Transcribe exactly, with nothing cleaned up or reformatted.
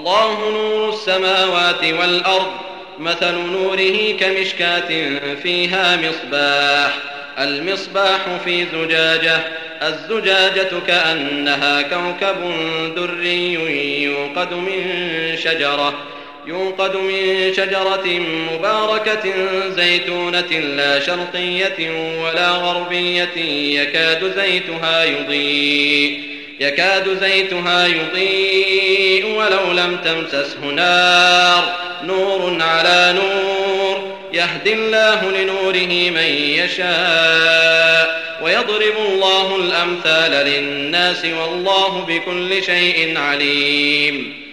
الله نور السماوات والأرض مثل نوره كمشكاة فيها مصباح المصباح في زجاجة الزجاجة كأنها كوكب دري يوقد من شجرة يوقد من شجرة مباركة زيتونة لا شرقية ولا غربية يكاد زيتها يضيء يكاد زيتها يضيء ولو لم تمسسه نار نور على نور يهدي الله لنوره من يشاء ويضرب الله الأمثال للناس والله بكل شيء عليم.